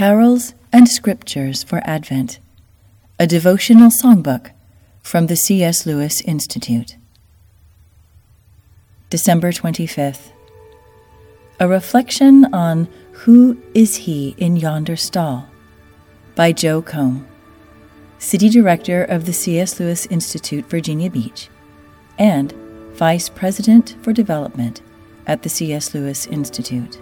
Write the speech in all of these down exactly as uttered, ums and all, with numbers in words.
Carols and Scriptures for Advent, a devotional songbook from the C S Lewis Institute. December twenty-fifth. A reflection on Who is He in Yonder Stall by Joe Combe, City Director of the C S Lewis Institute, Virginia Beach, and Vice President for Development at the C S Lewis Institute.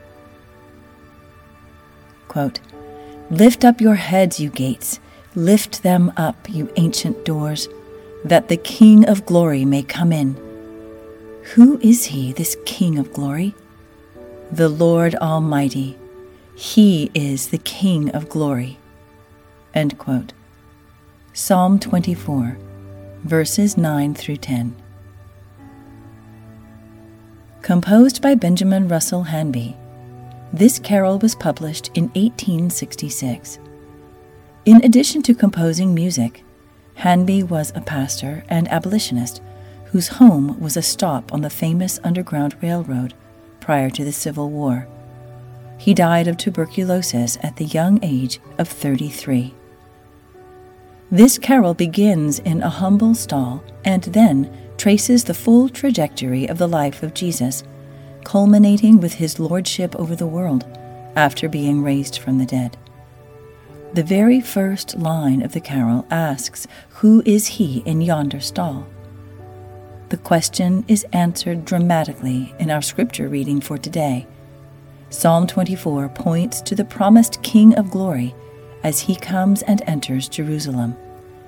Quote, "Lift up your heads, you gates, lift them up, you ancient doors, that the King of glory may come in. Who is he, this King of glory? The Lord Almighty. He is the King of glory." End quote. Psalm twenty-four, verses nine through ten. Composed by Benjamin Russell Hanby, this carol was published in eighteen sixty-six. In addition to composing music, Hanby was a pastor and abolitionist whose home was a stop on the famous Underground Railroad prior to the Civil War. He died of tuberculosis at the young age of thirty-three. This carol begins in a humble stall and then traces the full trajectory of the life of Jesus, culminating with his lordship over the world after being raised from the dead. The very first line of the carol asks, "Who is he in yonder stall?" The question is answered dramatically in our scripture reading for today. Psalm twenty-four points to the promised King of glory as he comes and enters Jerusalem.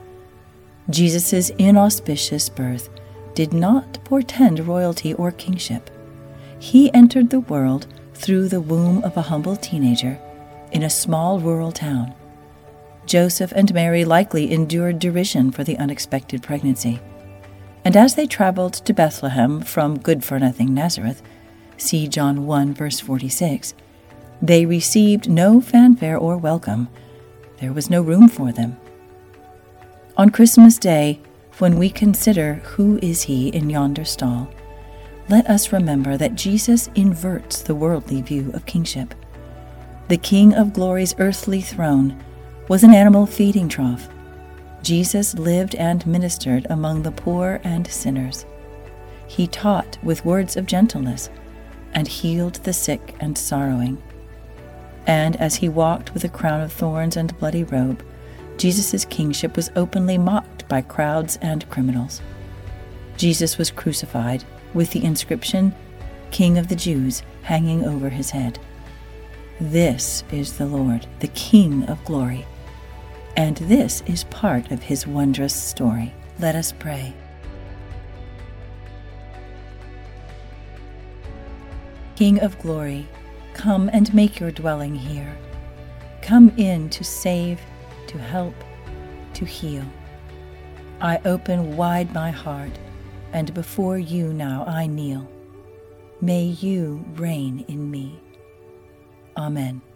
Jesus' inauspicious birth did not portend royalty or kingship. He entered the world through the womb of a humble teenager in a small rural town. Joseph and Mary likely endured derision for the unexpected pregnancy. And as they traveled to Bethlehem from good-for-nothing Nazareth, see John one, verse forty-six, they received no fanfare or welcome. There was no room for them. On Christmas Day, when we consider who is he in yonder stall, let us remember that Jesus inverts the worldly view of kingship. The King of Glory's earthly throne was an animal feeding trough. Jesus lived and ministered among the poor and sinners. He taught with words of gentleness and healed the sick and sorrowing. And as he walked with a crown of thorns and bloody robe, Jesus' kingship was openly mocked by crowds and criminals. Jesus was crucified with the inscription, "King of the Jews," hanging over his head. This is the Lord, the King of glory, and this is part of his wondrous story. Let us pray. King of glory, come and make your dwelling here. Come in to save, to help, to heal. I open wide my heart, and before you now I kneel. May you reign in me. Amen.